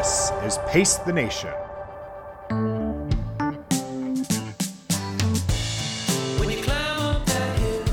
This is Pace the Nation. When you climb up that hill,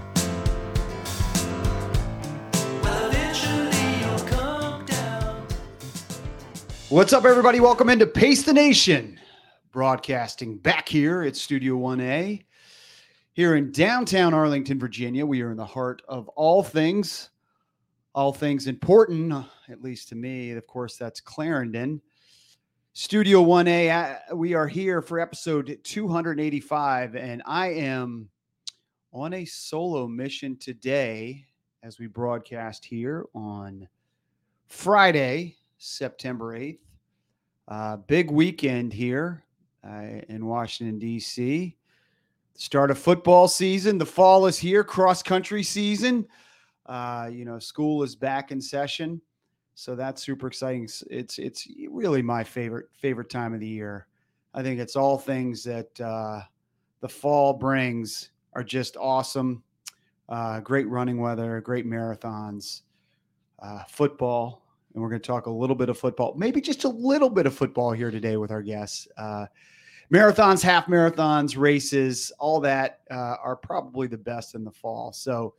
well, eventually you'll come down. What's up, everybody? Welcome into Pace the Nation, broadcasting back here at Studio 1A here in downtown Arlington, Virginia. We are in the heart of all things important, at least to me. Of course, that's Clarendon. Studio 1A, we are here for episode 285, and I am on a solo mission today as we broadcast here on Friday, September 8th. Big weekend here in Washington, D.C. Start of football season. The fall is here, cross-country season. School is back in session. So that's super exciting. It's really my favorite time of the year. I think it's all things that the fall brings are just awesome. Great running weather, great marathons, football. And we're going to talk a little bit of football, maybe just a little bit of football here today with our guests. Marathons, half marathons, races, all that are probably the best in the fall. So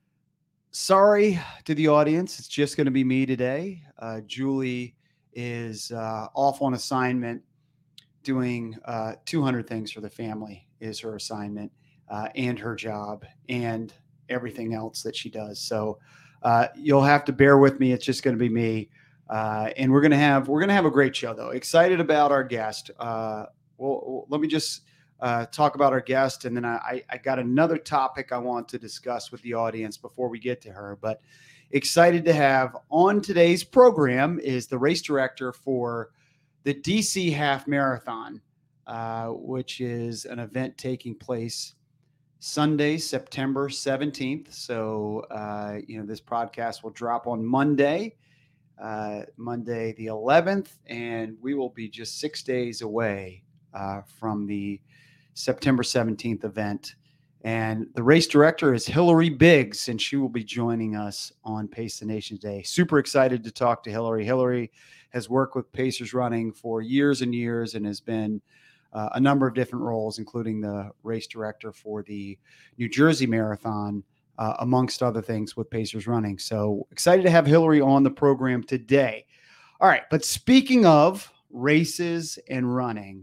sorry to the audience. It's just going to be me today. Julie is off on assignment doing 200 things for the family is her assignment and her job and everything else that she does. So you'll have to bear with me. It's just going to be me. And we're going to have a great show though. Excited about our guest. Well, let me just talk about our guest, and then I got another topic I want to discuss with the audience before we get to her. But excited to have on today's program is the race director for the DC Half Marathon, which is an event taking place Sunday, September 17th. So, this podcast will drop on Monday the 11th, and we will be just 6 days away from the September 17th event. And the race director is Hillary Biggs, and she will be joining us on Pace the Nation today. Super excited to talk to Hillary. Hillary has worked with Pacers Running for years and years and has been a number of different roles, including the race director for the New Jersey Marathon, amongst other things with Pacers Running. So excited to have Hillary on the program today. All right, but speaking of races and running,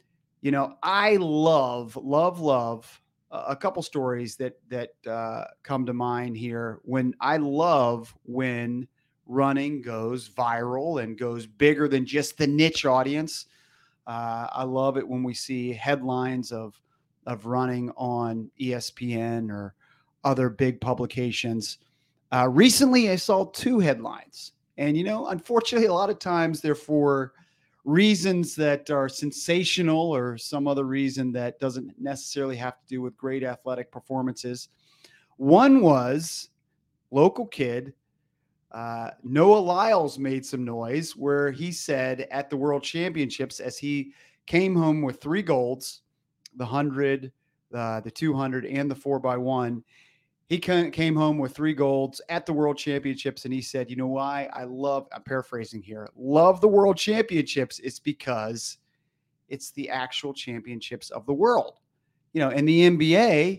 I love a couple stories that come to mind here. When running goes viral and goes bigger than just the niche audience. I love it when we see headlines of running on ESPN or other big publications. Recently, I saw two headlines, and unfortunately, a lot of times they're for reasons that are sensational or some other reason that doesn't necessarily have to do with great athletic performances. One was local kid, Noah Lyles made some noise where he said at the World Championships, as he came home with 3 golds, the 100, the 200, and the 4x1, he came home with 3 golds at the World Championships, and he said, you know why I'm paraphrasing here, love the World Championships? It's because it's the actual championships of the world. In the NBA,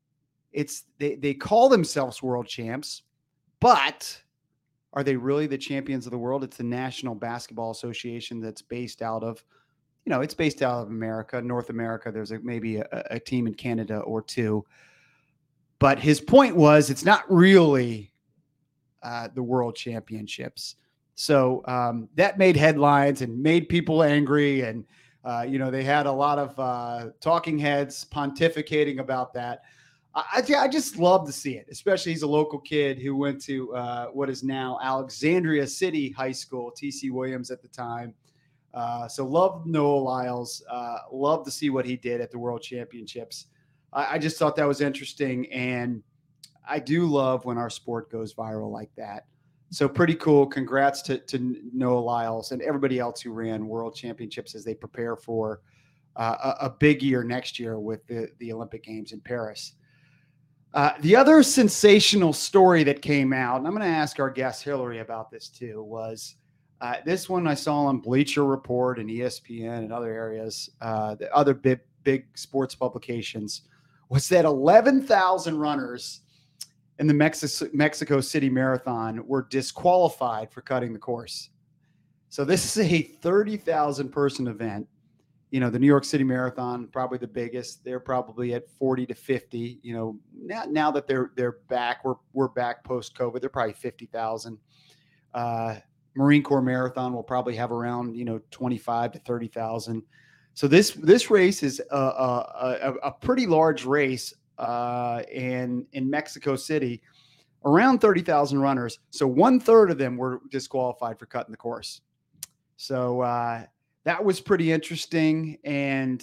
they call themselves world champs, but are they really the champions of the world? It's the National Basketball Association that's based out of, it's based out of America, North America. There's maybe a team in Canada or two. But his point was it's not really the World Championships. So that made headlines and made people angry. And, they had a lot of talking heads pontificating about that. I just love to see it, especially he's a local kid who went to what is now Alexandria City High School, T.C. Williams at the time. So love Noah Lyles. Love to see what he did at the World Championships. I just thought that was interesting, and I do love when our sport goes viral like that. So pretty cool. Congrats to Noah Lyles and everybody else who ran World Championships as they prepare for a big year next year with the Olympic Games in Paris. The other sensational story that came out, and I'm going to ask our guest Hillary about this too, was This one I saw on Bleacher Report and ESPN and other areas, the other big sports publications, was that 11,000 runners in the Mexico City Marathon were disqualified for cutting the course. So this is a 30,000 person event. You know, the New York City Marathon, probably the biggest. They're probably at 40 to 50. You know, now that they're back, we're back post COVID. They're probably 50,000. Marine Corps Marathon will probably have around 25 to 30,000. So this race is a pretty large race in Mexico City, around 30,000 runners. So 1/3 of them were disqualified for cutting the course. So that was pretty interesting. And,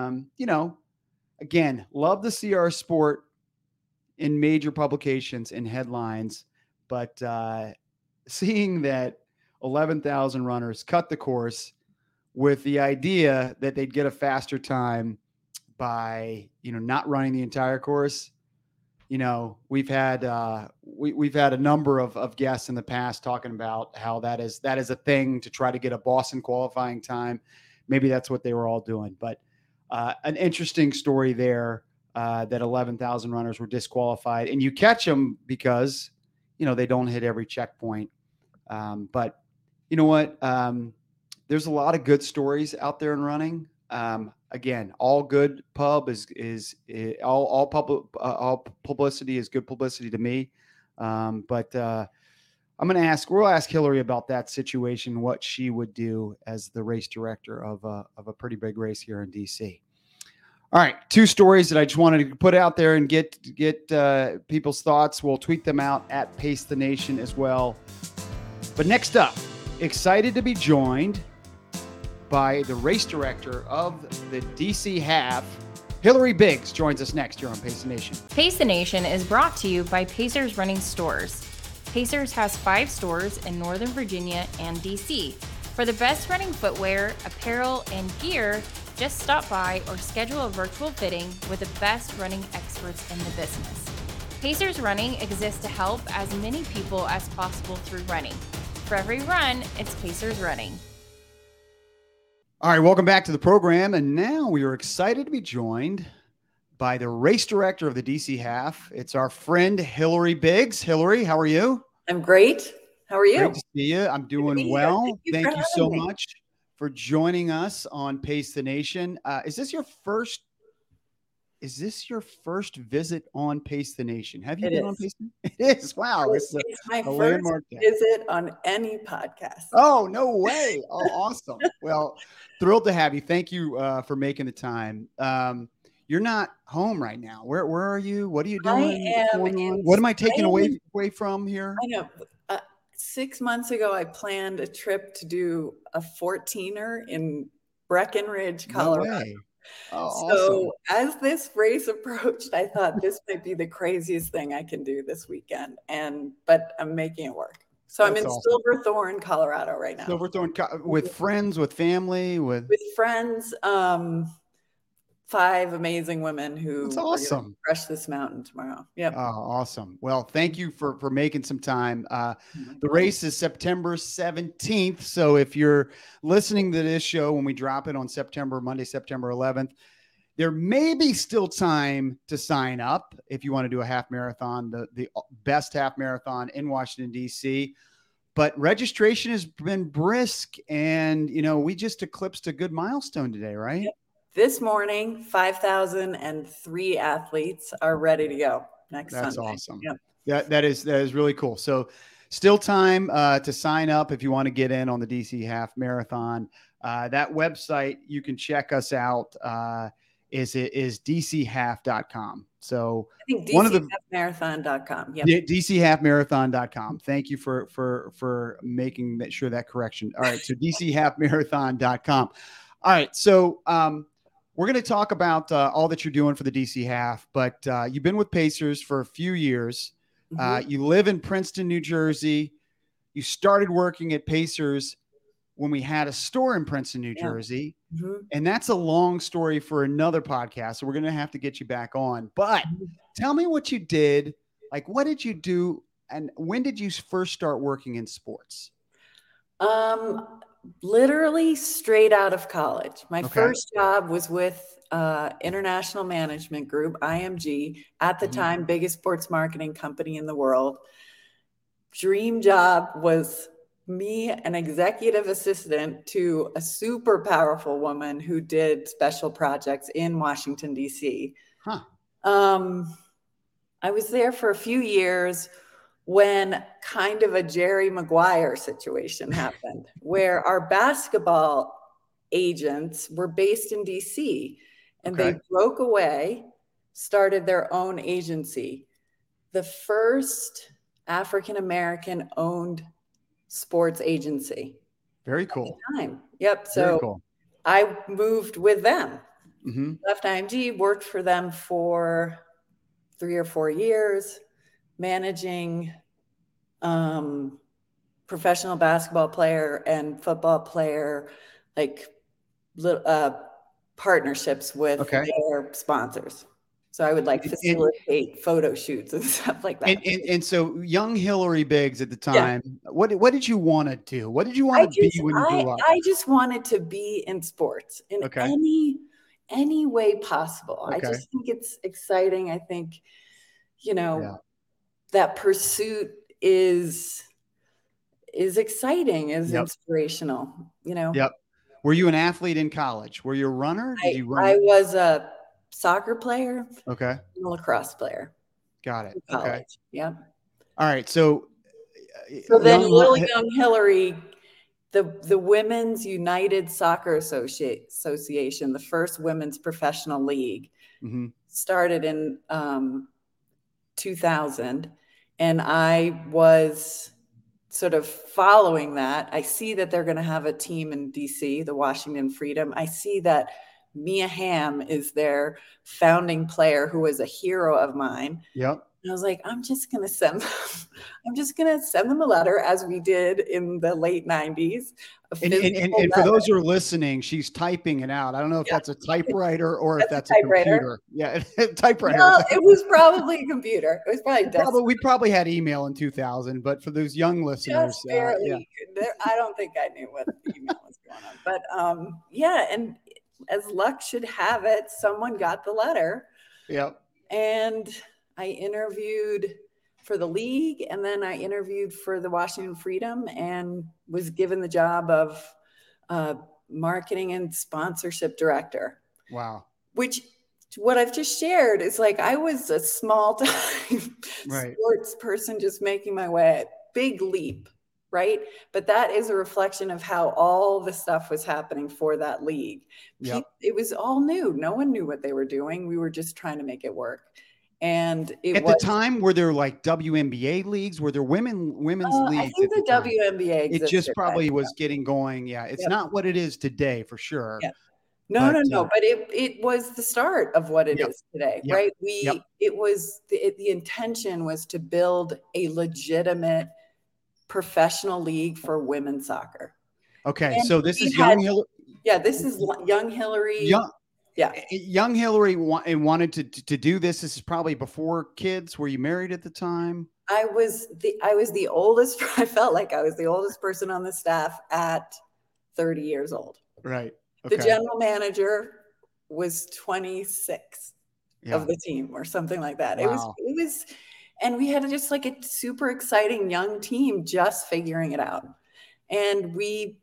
again, love to see our sport in major publications and headlines. But seeing that 11,000 runners cut the course with the idea that they'd get a faster time by, not running the entire course. We've had a number of guests in the past talking about how that is a thing to try to get a Boston qualifying time. Maybe that's what they were all doing, but an interesting story there that 11,000 runners were disqualified, and you catch them because, they don't hit every checkpoint. But you know what? There's a lot of good stories out there in running. Again, all good pub is all publicity is good publicity to me. But we'll ask Hillary about that situation, what she would do as the race director of a pretty big race here in DC. All right, 2 stories that I just wanted to put out there and get people's thoughts. We'll tweet them out at Pace the Nation as well. But next up, excited to be joined by the race director of the DC Half. Hillary Biggs joins us next here on Pace the Nation. Pace the Nation is brought to you by Pacers Running Stores. Pacers has 5 stores in Northern Virginia and DC. For the best running footwear, apparel, and gear, just stop by or schedule a virtual fitting with the best running experts in the business. Pacers Running exists to help as many people as possible through running. For every run, it's Pacers Running. All right, welcome back to the program. And now we are excited to be joined by the race director of the DC Half. It's our friend Hillary Biggs. Hillary, how are you? I'm great. How are you? Great to see you. I'm doing well. Thank you so me. much for joining us on Pace the Nation. Is this your first visit on Pace the Nation? Have you been on Pace the Nation? It is. Wow. It's my a first landmark day. visit on any podcast. Oh, no way. Oh, awesome. Well, thrilled to have you. Thank you for making the time. You're not home right now. Where are you? What are you doing? What am I taking away from here? I know. 6 months ago, I planned a trip to do a 14er in Breckenridge, Colorado. No way. Oh, So awesome. as this race approached, I thought this might be the craziest thing I can do this weekend. But I'm making it work. So I'm in Silverthorne, Colorado right now. Silverthorne, with friends, with family, with friends, 5 amazing women who That's are gonna awesome. crush this mountain tomorrow. Yeah. Oh, awesome. Well, thank you for making some time. The race is September 17th. So if you're listening to this show when we drop it on Monday, September 11th, there may be still time to sign up if you want to do a half marathon, the best half marathon in Washington, D.C. But registration has been brisk, and, we just eclipsed a good milestone today, right? Yep. This morning, 5,003 athletes are ready to go next Sunday. That's awesome. Yep. Yeah, that is really cool. So still time to sign up if you want to get in on the DC Half Marathon. That website, you can check us out, is dchalf.com. So I think dchalfmarathon.com. Yep. dchalfmarathon.com. Thank you for making sure that correction. All right. So dchalfmarathon.com. All right. So we're going to talk about all that you're doing for the DC Half, but you've been with Pacers for a few years. Mm-hmm. You live in Princeton, New Jersey. You started working at Pacers when we had a store in Princeton, New Jersey. Mm-hmm. And that's a long story for another podcast. So we're going to have to get you back on. But tell me what you did. Like, what did you do? And when did you first start working in sports? Literally straight out of college. My Okay. first job was with International Management Group, IMG, at the time, biggest sports marketing company in the world. Dream job was me, an executive assistant to a super powerful woman who did special projects in Washington, D.C. Huh. I was there for a few years when kind of a Jerry Maguire situation happened, where our basketball agents were based in DC and Okay. they broke away, started their own agency. The first African American owned sports agency. Very cool. Time. Yep. Very So cool. I moved with them, hmm left IMG, worked for them for 3 or 4 years, managing professional basketball player and football player, like partnerships with Okay. their sponsors. So I would like facilitate photo shoots and stuff like that. And so young Hillary Biggs at the time, what did you want to do? What did you want to be when you grew up? I just wanted to be in sports in Okay. any way possible. I Okay. just think it's exciting. I think, Yeah. that pursuit is exciting, is Yep. inspirational, Yep. Were you an athlete in college? Were you a runner? Did you run? I was a soccer player Okay. and a lacrosse player Got it. in Okay. college. Yeah. All right. So Then young- little young Hillary, the Women's United Soccer Association, the first women's professional league, Mhm. started in 2000, and I was sort of following that. I see that they're going to have a team in DC, the Washington Freedom. I see that Mia Hamm is their founding player, who was a hero of mine. Yep. And I was like, I'm just going to send them a letter, as we did in the late 90s. And for those who are listening, she's typing it out. I don't know if that's a typewriter or if that's a computer. Yeah, typewriter. No, it was probably a computer. It was probably we probably had email in 2000, but for those young listeners, just barely. I don't think I knew what email was going on. But and as luck should have it, someone got the letter. Yep. And I interviewed for the league, and then I interviewed for the Washington Freedom and was given the job of marketing and sponsorship director. Wow. Which, what I've just shared is like, I was a small time sports person just making my way. Big leap, right? But that is a reflection of how all the stuff was happening for that league. Yep. It was all new. No one knew what they were doing. We were just trying to make it work. And the time, were there like WNBA leagues? Were there women's leagues? I think the WNBA existed. It just probably was getting going. Yeah, it's not what it is today, for sure. Yeah. No. But it was the start of what it is today, right? It was the intention was to build a legitimate professional league for women's soccer. Okay, and so this is young Hillary. Yeah, this is young Hillary. Young Hillary wanted to do this. This is probably before kids. Were you married at the time? I was the oldest. I felt like I was the oldest person on the staff at 30 years old. Right. Okay. The general manager was 26 of the team or something like that. Wow. It was, and we had just like a super exciting young team just figuring it out. And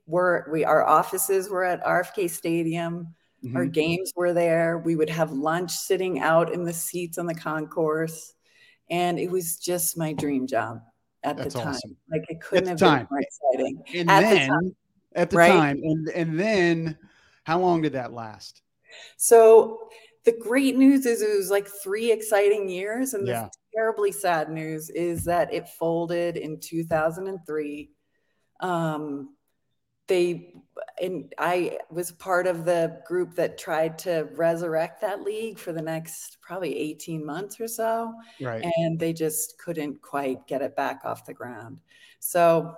our offices were at RFK Stadium. Mm-hmm. Our games were there. We would have lunch sitting out in the seats on the concourse. And it was just my dream job at the time. Awesome. Like, it couldn't have been more exciting. At the time. And then how long did that last? So the great news is it was like 3 exciting years. And the terribly sad news is that it folded in 2003. I was part of the group that tried to resurrect that league for the next probably 18 months or so. Right. And they just couldn't quite get it back off the ground. So,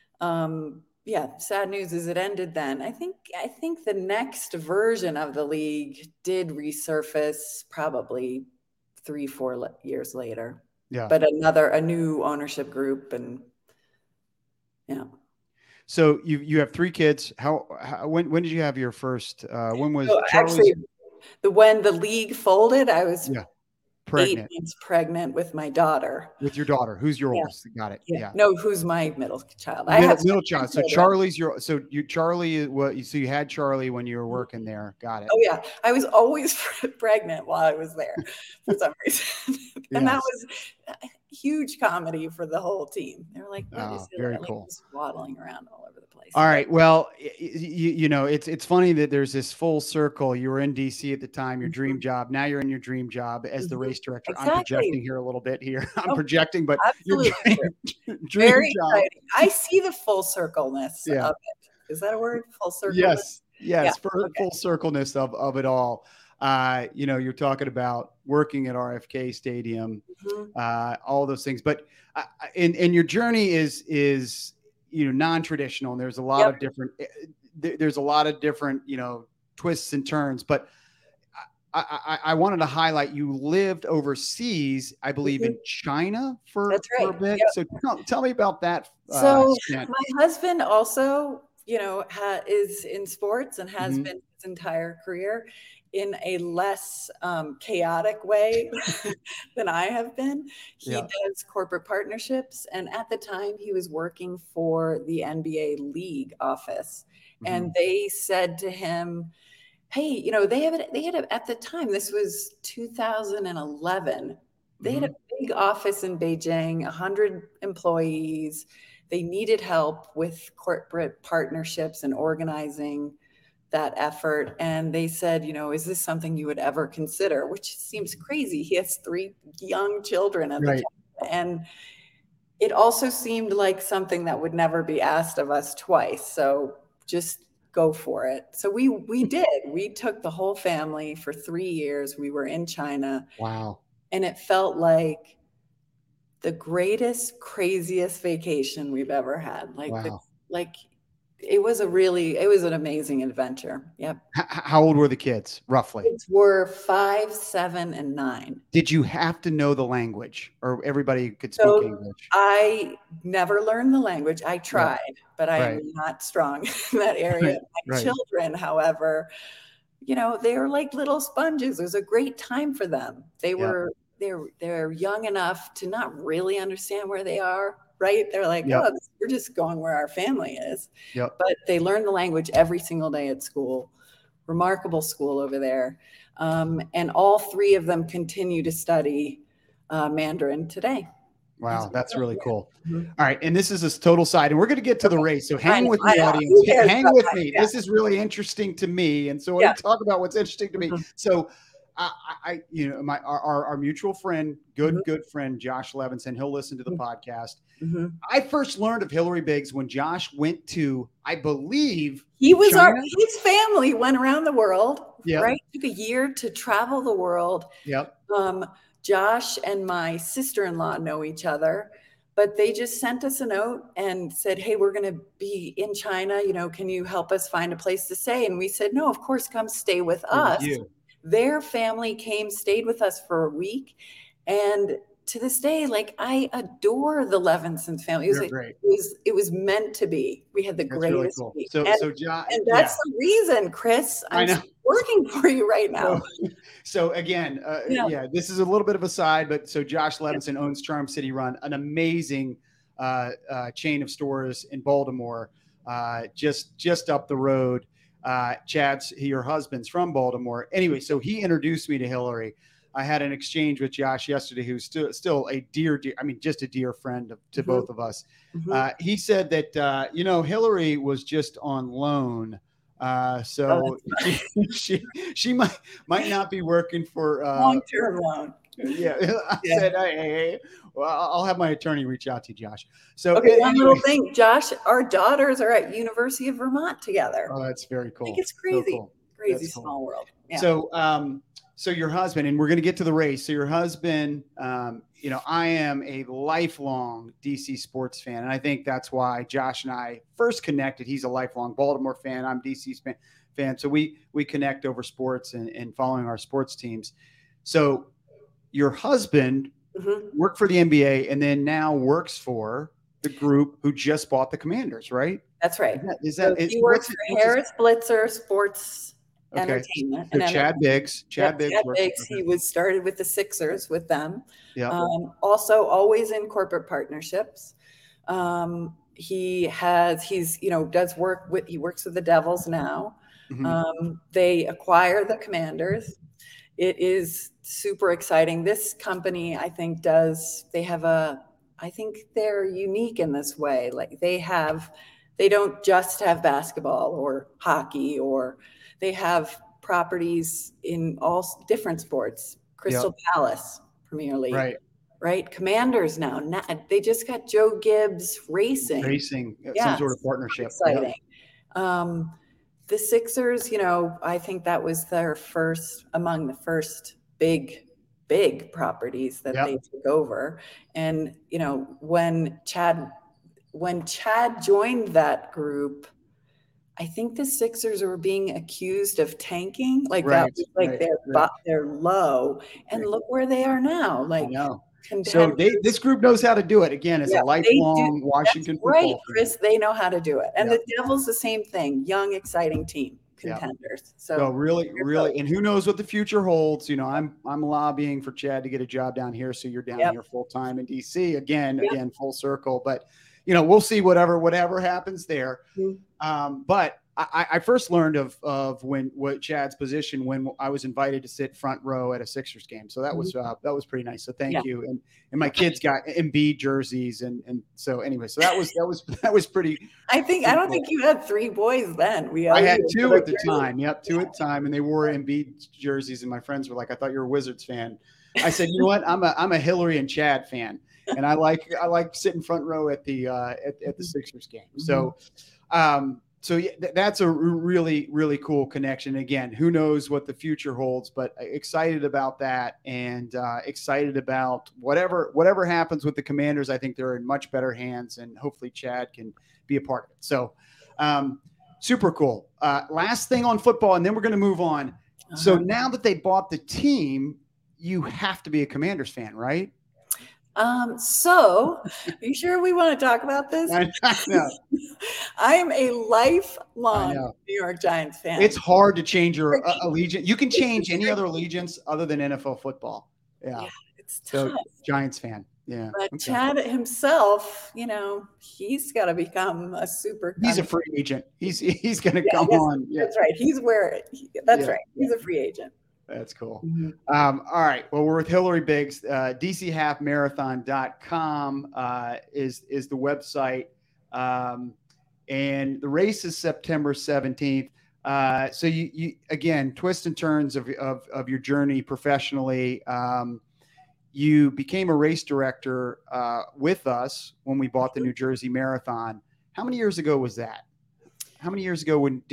sad news is it ended then. I think the next version of the league did resurface probably 3-4 years later. Yeah. But a new ownership group, and So you have 3 kids. When did you have your first? When was So Charlie's? actually, when the league folded, I was Yeah, 8 pregnant months pregnant with my daughter. with your daughter. Who's your Yeah. oldest? Got it. Yeah. Yeah. No, who's my middle child? I have Middle 2 child. So children. Charlie's your. So Charlie is what? So you had Charlie when you were working there. Got it. Oh yeah, I was always pregnant while I was there for some reason, and that Yes. was a huge comedy for the whole team. They were like, "What Oh, is it?" very Like, cool. just waddling around all over the place. All right. Well, you know, it's funny that there's this full circle. You were in DC at the time, your dream job. Now you're in your dream job as the Mhm. race director. I'm Exactly. projecting here a little bit here. I'm Oh, projecting, but your absolutely. dream Very job. exciting. I see the full circleness Yeah. of it. Is that a word? Full circle? Yes. Yeah, okay. Full circleness of it all. You know, you're talking about working at RFK Stadium, Mhm. all those things. But and your journey is you know non-traditional, and there's a lot Yep. of different there's a lot of different you know twists and turns. But I wanted to highlight you lived overseas, I believe, in China for That's for a right. bit. Yep. So tell me about that. So Stint. my husband also, you know, is in sports and has Mhm. been his entire career in a less chaotic way than I have been. He Yeah. does corporate partnerships, and at the time he was working for the NBA league office, and Mhm. they said to him, "Hey, you know, they had at the time, this was 2011. They had a Mhm. big office in Beijing, 100 employees. They needed help with corporate partnerships and organizing that effort. And they said, you know, is this something you would ever consider? Which seems crazy. He has 3 young children at the Right. time. And it also seemed like something that would never be asked of us twice. So just go for it. So we did. We took the whole family for 3 years. We were in China, Wow. and it felt like the greatest, craziest vacation we've ever had. Wow. It was an amazing adventure. Yep. How old were the kids, roughly? Kids were 5, 7, and 9. Did you have to know the language, or everybody could speak So English? I never learned the language. I tried, but I am Right. not strong in that area. My Right. children, however, you know, they are like little sponges. It was a great time for them. Yep. They're young enough to not really understand where they are, right? They're like, Yep. oh, we're just going where our family is. Yep. But they learn the language every single day at school. Remarkable school over there. And all 3 of them continue to study Mandarin today. Wow, that's really cool. Mhm. All right, and this is a total side, and we're going to get to the race. So hang with I me, know. audience. Who cares Hang about with that? me. Yeah. This is really interesting to me, and so I Yeah. want to talk about what's interesting to me. Mhm. So, you know, our mutual friend, good friend, Josh Levinson. He'll listen to the Mhm. podcast. Mhm. I first learned of Hillary Biggs when Josh went to, I believe, He was China? his family went around the world, Yeah. right? Took a year to travel the world. Yep. Josh and my sister-in-law know each other, but they just sent us a note and said, hey, we're going to be in China. You know, can you help us find a place to stay? And we said, no, of course, come stay with It was us. you. Their family came, stayed with us for a week. And to this day, like, I adore the Levinson family. They're great. It was meant to be. We had the That's really greatest cool. week. So Josh, And that's the reason, Chris, I I'm know. working for you right now. So again, Yeah. this is a little bit of a side, but so Josh Levinson owns Charm City Run, an amazing chain of stores in Baltimore, just up the road. Chad's, your husband's from Baltimore. Anyway, so he introduced me to Hillary. I had an exchange with Josh yesterday, who's still a dear, I mean, just a dear friend to both of us. He said that, you know, Hillary was just on loan. So she might not be working for Long-term loan. Yeah. I said, hey, well, I'll have my attorney reach out to you, Josh. So Okay, one little thing, Josh, our daughters are at University of Vermont together. Oh, that's very cool. I think it's So crazy. cool. Crazy That's cool. small world. Yeah. So your husband, and we're going to get to the race. So your husband, you know, I am a lifelong DC sports fan. And I think that's why Josh and I first connected. He's a lifelong Baltimore fan. I'm DC fan. So we connect over sports and following our sports teams. So your husband worked for the NBA and then now works for the group who just bought the Commanders, right? That's right. So he works for Harris Blitzer Sports Entertainment. So Chad Biggs. Chad Biggs. He was started with the Sixers with them. Yeah. Also always in corporate partnerships. He works with the Devils now. They acquire the Commanders. It is super exciting. This company, I think, I think they're unique in this way. Like they don't just have basketball or hockey, or they have properties in all different sports. Crystal Palace, Premier League. Right. Commanders now. They just got Joe Gibbs Racing. Some sort of partnership. Exciting. The Sixers, I think that was among the first big properties that they took over. And, when Chad joined that group, I think the Sixers were being accused of tanking. They're low, and look where they are now. I know. So this group knows how to do it. Again, it's a lifelong Washington football. Right, Chris. They know how to do it. And the Devils, the same thing. Young, exciting team, contenders. So really, and who knows what the future holds? I'm lobbying for Chad to get a job down here. So you're down here full time in DC again, full circle. But we'll see whatever happens there. But I first learned of what Chad's position when I was invited to sit front row at a Sixers game. So that was pretty nice. So thank you. And my kids got Embiid jerseys, and so anyway, so that was pretty. I don't think you had 3 boys then. I had 2 at the time. Yep, 2 at the time, and they wore Embiid jerseys. And my friends were like, "I thought you were a Wizards fan." I said, "You know what? I'm a Hillary and Chad fan, and I like sitting front row at the Sixers game." So. So that's a really, really cool connection. Again, who knows what the future holds, but excited about that, and excited about whatever happens with the Commanders. I think they're in much better hands, and hopefully Chad can be a part of it. So super cool. Last thing on football, and then we're going to move on. So now that they bought the team, you have to be a Commanders fan, right? So are you sure we want to talk about this? I know. I am a lifelong New York Giants fan. It's hard to change your allegiance. You can change any other allegiance other than NFL football. Yeah, it's tough. So Giants fan. Yeah. But Chad himself, he's got to become a super. He's a free agent. He's going to come on. Yeah. That's right. He's right. He's a free agent. That's cool. All right. Well, we're with Hillary Biggs. DCHalfMarathon.com is the website. And the race is September 17th. So you again, twists and turns of your journey professionally. You became a race director with us when we bought the New Jersey Marathon. How many years ago was that? How many years ago we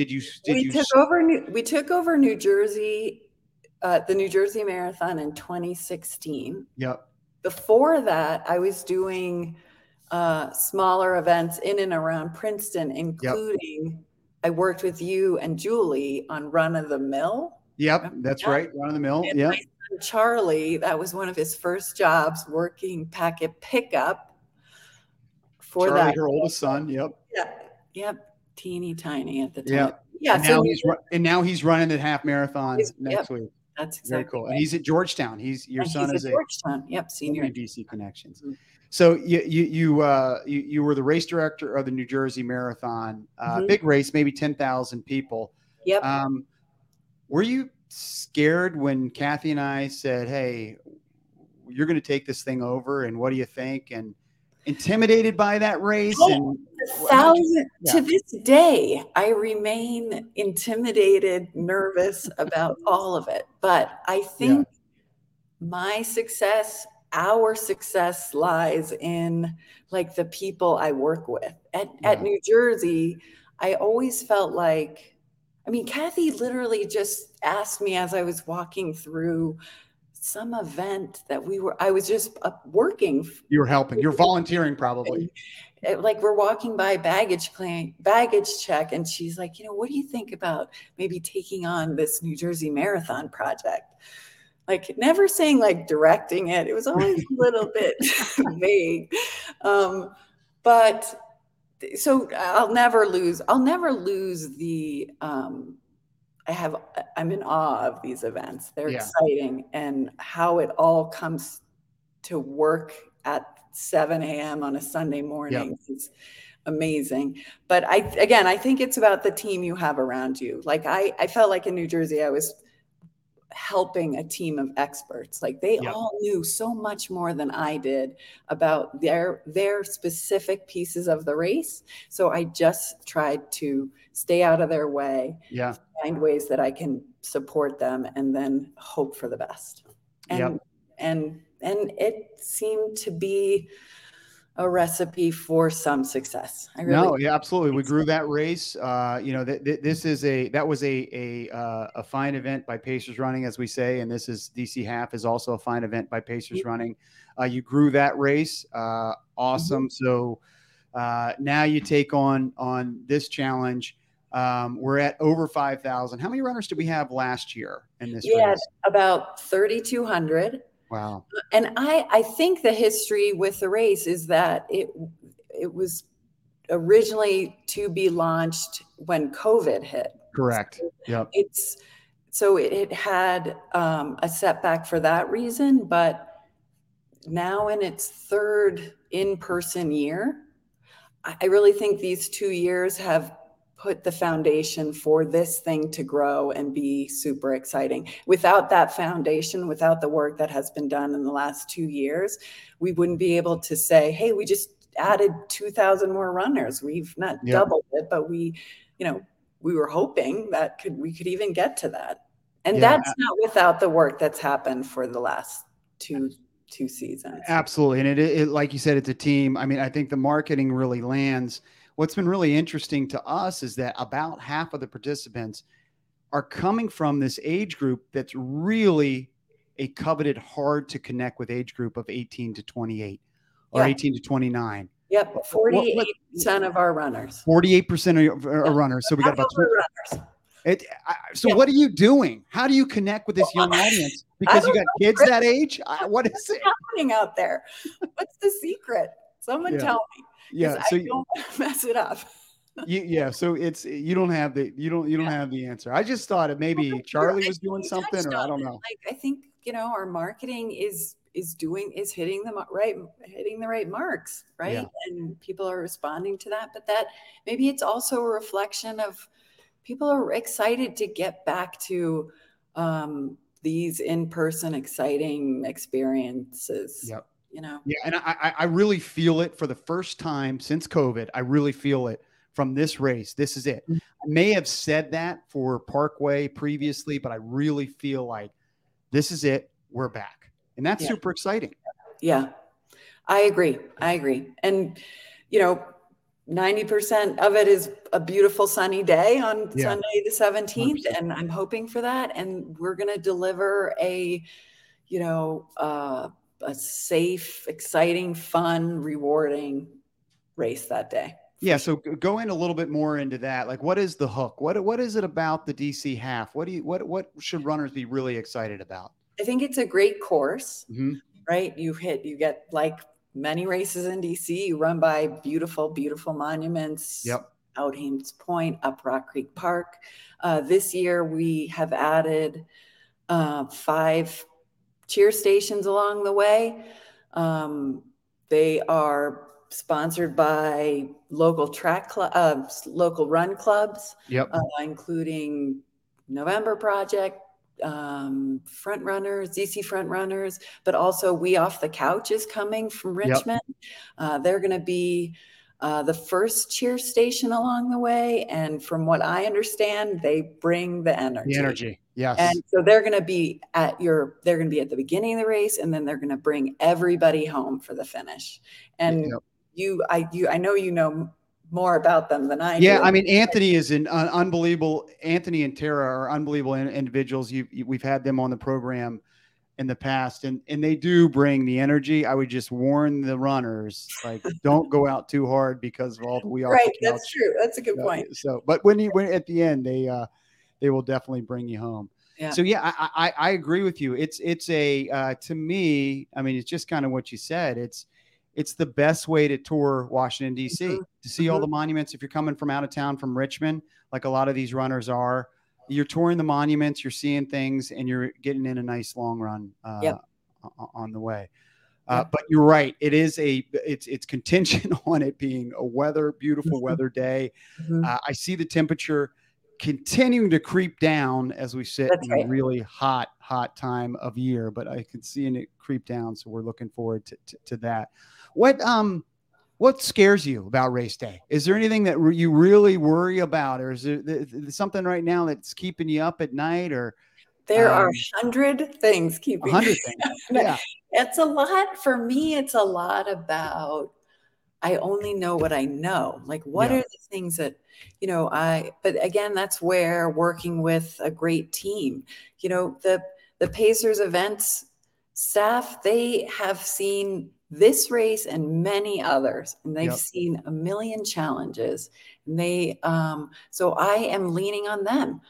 took over New Jersey, the New Jersey Marathon in 2016. Yep. Before that, I was doing smaller events in and around Princeton, including I worked with you and Julie on Run of the Mill. Yep, that's right. Run of the Mill. Yeah. Charlie, that was one of his first jobs, working packet pickup for Charlie, that. her oldest son. Yep. Yeah. Yep. Teeny tiny at the time. Yep. Yeah. And now he's running the half marathon next week. That's exactly very cool. Right. And he's at Georgetown. Your son is at Georgetown. Yep. Senior DC connections. Mm-hmm. So you were the race director of the New Jersey Marathon, big race, maybe 10,000 people. Yep. Were you scared when Kathy and I said, "Hey, you're going to take this thing over, and what do you think?" And intimidated by that race? To this day, I remain intimidated, nervous about all of it. But I think my success, our success, lies in like the people I work with at New Jersey. I always felt like, Kathy literally just asked me as I was walking through some event that I was just working. You were helping. You're volunteering probably. Like we're walking by baggage check. And she's like, what do you think about maybe taking on this New Jersey Marathon project? Like never saying like directing it. It was always a little bit vague. but so I'll never lose the, I'm in awe of these events. They're Yeah. exciting, and how it all comes to work at 7 a.m. on a Sunday morning is amazing. But I think it's about the team you have around you. Like I felt like in New Jersey, I was helping a team of experts. Like they Yep. all knew so much more than I did about their specific pieces of the race. So I just tried to stay out of their way, Yeah. find ways that I can support them, and then hope for the best. And and it seemed to be a recipe for some success. I really No, yeah, absolutely. We think so. grew that race. That was a fine event by Pacers Running, as we say, and this is DC Half is also a fine event by Pacers Running. You grew that race, awesome. So now you take on this challenge. We're at over 5,000. How many runners did we have last year in this We had race? about 3,200. Wow. And I think the history with the race is that it was originally to be launched when COVID hit. Correct. Yep. It had a setback for that reason, but now in its third in-person year, I really think these 2 years have put the foundation for this thing to grow and be super exciting. Without that foundation, without the work that has been done in the last 2 years, we wouldn't be able to say, hey, we just added 2,000 more runners. We've not doubled it, but we were hoping that we could even get to that. And that's not without the work that's happened for the last two seasons. Absolutely. And it like you said, it's a team. I mean, I think the marketing really lands. What's been really interesting to us is that about half of the participants are coming from this age group that's really a coveted, hard to connect with age group of 18 to 28 or 18 to 29. Yep, 48% of our runners. 48% are runners. So we got about runners. What are you doing? How do you connect with this young audience? Because you got kids that age? What is What's it? happening out there? What's the secret? Someone tell me. Yeah, so I don't want to mess it up. So you don't have the answer. I just thought it maybe Charlie was doing something, or I don't know. Like I think our marketing is hitting the right marks, right? Yeah. And people are responding to that. But that maybe it's also a reflection of people are excited to get back to these in-person exciting experiences. Yep. Yeah, and I really feel it for the first time since COVID. I really feel it from this race. This is it. I may have said that for Parkway previously, but I really feel like this is it. We're back. And that's super exciting. Yeah, I agree. And, 90% of it is a beautiful sunny day on Sunday the 17th. 100%. And I'm hoping for that. And we're going to deliver a safe, exciting, fun, rewarding race that day. Yeah. So go in a little bit more into that. Like, what is the hook? What is it about the DC half? What should runners be really excited about? I think it's a great course, right? You get like many races in DC, you run by beautiful, beautiful monuments. Yep. Out Haines Point, up Rock Creek Park. This year we have added 5 cheer stations along the way. They are sponsored by local local run clubs, including November Project, Front Runners, DC Front Runners, but also We Off the Couch is coming from Richmond. They're going to be the first cheer station along the way. And from what I understand, they bring the energy. The energy. Yes. And so they're going to be at the beginning of the race, and then they're going to bring everybody home for the finish. And I know you know more about them than I do. Yeah, I mean, Anthony is an unbelievable. Anthony and Tara are unbelievable individuals. We've had them on the program in the past, and they do bring the energy. I would just warn the runners, like, don't go out too hard because of all the we are. Right, that's true. That's a good point. So, but when at the end, they will definitely bring you home. Yeah. So yeah, I agree with you. It's a to me, I mean, it's just kind of what you said. It's it's the best way to tour Washington, D.C., Mhm. to see all the monuments. If you're coming from out of town, from Richmond, like a lot of these runners are, you're touring the monuments, you're seeing things, and you're getting in a nice long run Yep. on the way. Yep. But you're right. It's contingent on it being a beautiful Mhm. weather day. Mhm. I see the temperature continuing to creep down as we sit That's in a right. really hot time of year, but I can see it creep down. So we're looking forward to that. What scares you about race day? Is there anything that you really worry about, or is there something right now that's keeping you up at night, or There are 100 things keeping 100 things? Yeah. It's a lot for me. It's a lot about, I only know what I know. Like, what Yeah. are the things that, but again, that's where working with a great team, the Pacers events staff, they have seen this race and many others, and they've Yep. seen a million challenges. And so I am leaning on them.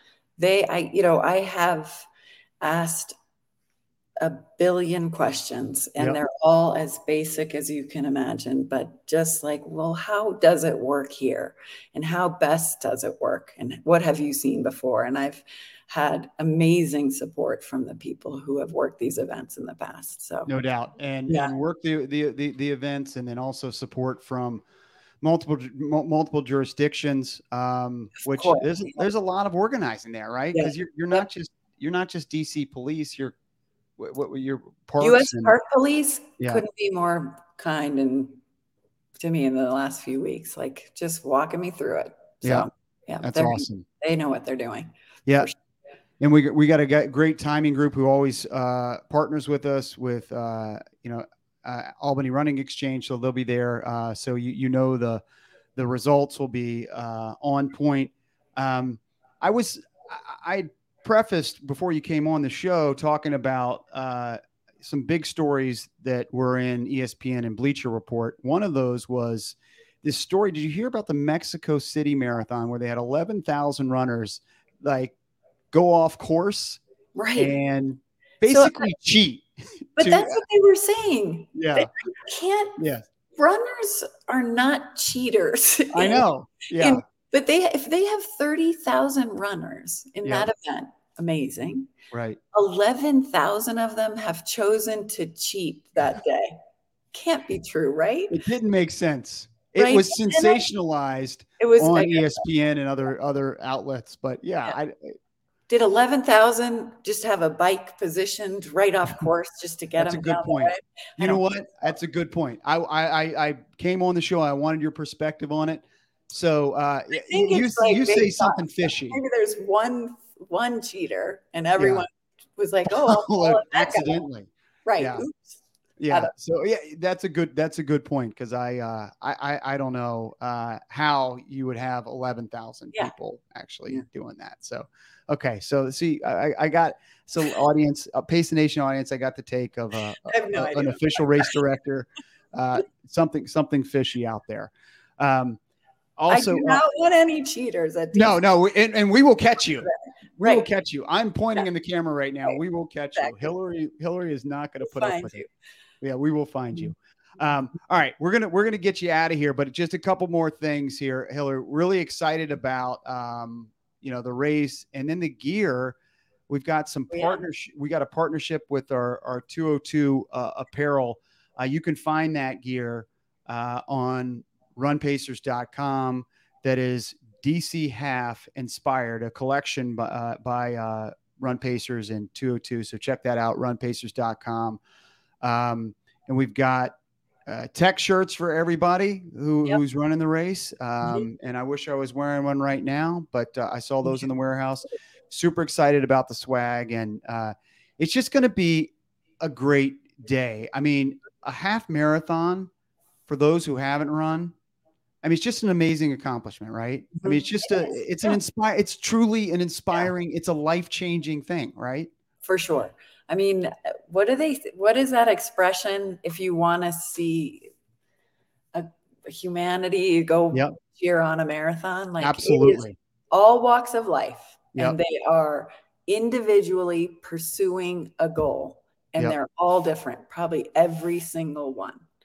I have asked a billion questions, and Yep. they're all as basic as you can imagine, but just like, well, how does it work here? And how best does it work? And what have you seen before? And I've had amazing support from the people who have worked these events in the past. So No doubt. And Yeah. and work the events, and then also support from multiple jurisdictions, which course. there's a lot of organizing there, right? Yeah. Because you're not just DC police, you're your U.S. parks and Park Police Yeah. couldn't be more kind and to me in the last few weeks, like just walking me through it. Yeah. So yeah, That's they're- awesome. They know what they're doing. Yeah. For sure. And we got a great timing group who always partners with us with Albany Running Exchange, so they'll be there. So the results will be on point. I prefaced before you came on the show talking about some big stories that were in ESPN and Bleacher Report. One of those was this story. Did you hear about the Mexico City Marathon where they had 11,000 runners like go off course Right. and basically cheat? But that's what they were saying. Yeah. They can't, Yeah. runners are not cheaters. I know. Yeah. But if they have 30,000 runners in Yeah. that event, amazing. Right. 11,000 of them have chosen to cheat that day. Can't be true, right? It didn't make sense. It Right. was sensationalized It was on I- ESPN and other outlets, but Did 11,000 just have a bike positioned right off course just to get That's them a good down the point. way? You know what? That's a good point. I came on the show. I wanted your perspective on it. So think you it's like say based something fishy. Maybe there's one cheater and everyone was like, "Oh, I'll follow that guy." accidentally. Right. Yeah. Oops. Yeah. So that's a good point, because I don't know how you would have 11,000 Yeah. people actually Yeah. doing that. So okay. So see, audience, Pace the Nation audience, I got the take of I have no an idea. official race director. Something fishy out there. Also, I do not want any cheaters at no, and we will catch you. We will Right. catch you. I'm pointing in the camera right now. Right. We will catch Exactly. you. Hillary is not going to put up Find with you. it. Yeah, we will find you. All right, we're gonna get you out of here, but just a couple more things here, Hillary. Really excited about the race and then the gear. We've got some partnership. We got a partnership with our 202 apparel. You can find that gear on runpacers.com. That is DC Half Inspired, a collection by Run Pacers and 202. So check that out, runpacers.com. And we've got tech shirts for everybody who's running the race. And I wish I was wearing one right now, but I saw those in the warehouse. Super excited about the swag. And it's just going to be a great day. I mean, a half marathon for those who haven't run. I mean, it's just an amazing accomplishment, right? I mean, it's just it's truly an inspiring, it's a life-changing thing, right? For sure. I mean, what is that expression? If you want to see a humanity go cheer on a marathon, like absolutely, all walks of life, Yep. and they are individually pursuing a goal, and they're all different, probably every single one.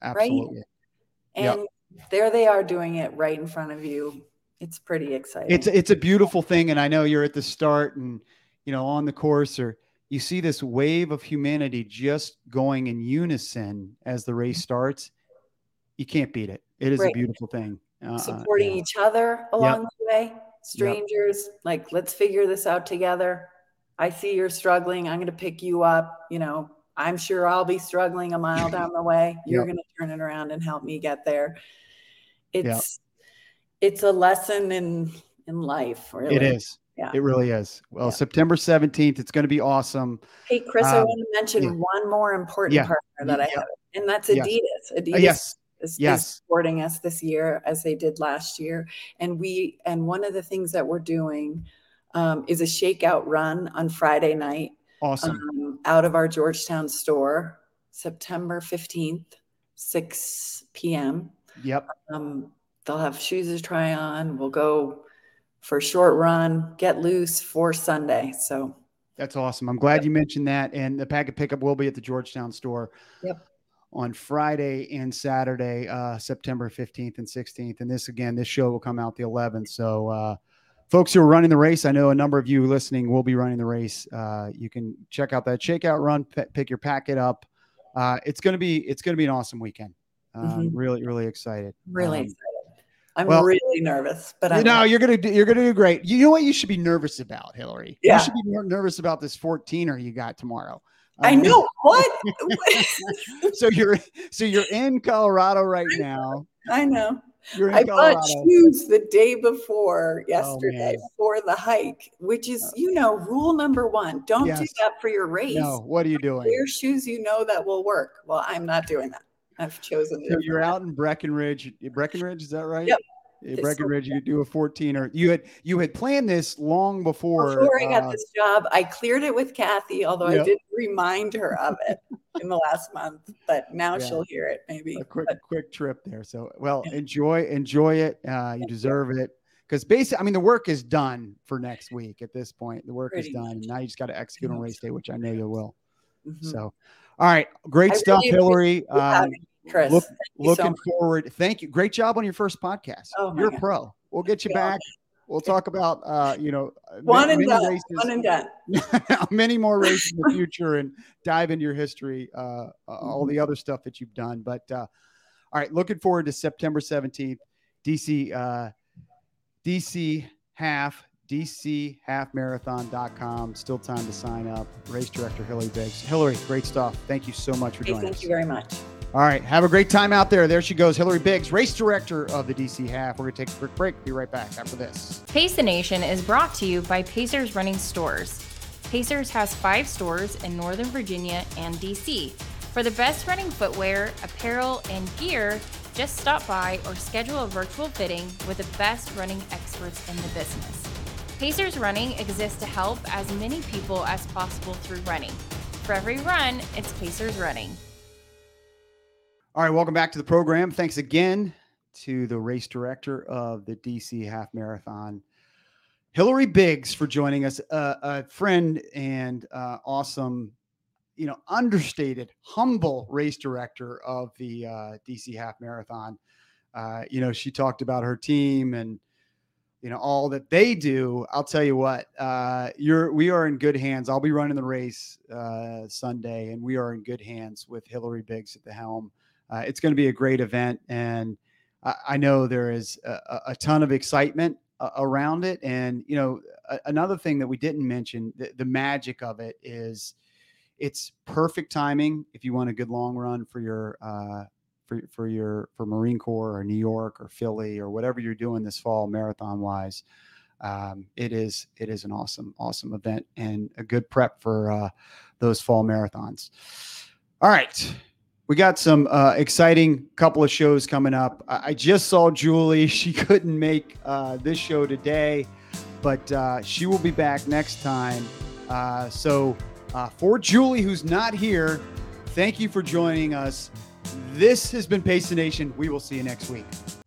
Absolutely. And there they are doing it right in front of you. It's pretty exciting. It's a beautiful thing. And I know you're at the start and, on the course, or you see this wave of humanity just going in unison as the race starts. You can't beat it. It is a beautiful thing. Supporting each other along the way, strangers, like, let's figure this out together. I see you're struggling. I'm going to pick you up. I'm sure I'll be struggling a mile down the way. You're going to turn it around and help me get there. It's a lesson in life. Really. It is. Yeah. It really is. Well, September 17th, it's going to be awesome. Hey, Chris, I want to mention one more important partner that I have, and that's Adidas. Adidas is supporting us this year as they did last year. And one of the things that we're doing is a shakeout run on Friday night. Awesome. Out of our Georgetown store, September 15th, 6 p.m. Yep. They'll have shoes to try on. We'll go for a short run, get loose for Sunday. So that's awesome. I'm glad you mentioned that. And the packet pickup will be at the Georgetown store on Friday and Saturday, September 15th and 16th. And this show will come out the 11th. So, folks who are running the race, I know a number of you listening will be running the race. You can check out that shakeout run, pick your packet up. It's going to be an awesome weekend. Really, really excited. Really excited. I'm really nervous, but you're going to do great. You know what you should be nervous about, Hillary? Yeah. You should be nervous about this 14er you got tomorrow. I know what. So you're in Colorado right now. I know. I bought shoes the day before yesterday for the hike, which is, rule number one. Don't do that for your race. No, what are you doing? Wear shoes that will work. Well, I'm not doing that. I've chosen. So you're out in Breckenridge. Breckenridge, is that right? Yep. Breckenridge, you do a 14er. You had planned this long before. Before I got this job, I cleared it with Kathy, although I didn't remind her of it in the last month. But now she'll hear it, maybe. A quick trip there. So, enjoy it. You deserve it. Because basically, the work is done for next week at this point. The work is done. And now you just got to execute on race day, which I know you will. Mm-hmm. So, all right. Great stuff, Hillary. Chris, looking forward. Thank you. Great job on your first podcast. You're a pro. We'll get you back. We'll talk about, one and done. Many more races in the future and dive into your history, all the other stuff that you've done. But all right, looking forward to September 17th, DC half. DCHalfMarathon.com. Still time to sign up. Race director Hillary Biggs. Hillary, great stuff. Thank you so much for joining us. Thank you very much. All right. Have a great time out there. There she goes, Hillary Biggs, race director of the DC Half. We're going to take a quick break. Be right back after this. Pace the Nation is brought to you by Pacers Running Stores. Pacers has 5 stores in Northern Virginia and DC. For the best running footwear, apparel, and gear, just stop by or schedule a virtual fitting with the best running experts in the business. Pacers Running exists to help as many people as possible through running. For every run, it's Pacers Running. All right, welcome back to the program. Thanks again to the race director of the DC Half Marathon, Hillary Biggs, for joining us. A friend and awesome, understated, humble race director of the DC Half Marathon. She talked about her team and all that they do. I'll tell you what, we are in good hands. I'll be running the race Sunday, and we are in good hands with Hillary Biggs at the helm. It's going to be a great event, and I know there is a ton of excitement around it. And, another thing that we didn't mention, the magic of it is it's perfect timing if you want a good long run for your for Marine Corps or New York or Philly or whatever you're doing this fall marathon wise. It is an awesome event and a good prep for those fall marathons. All right. We got some exciting couple of shows coming up. I just saw Julie. She couldn't make this show today, but she will be back next time. So for Julie, who's not here, thank you for joining us. This has been Pace the Nation. We will see you next week.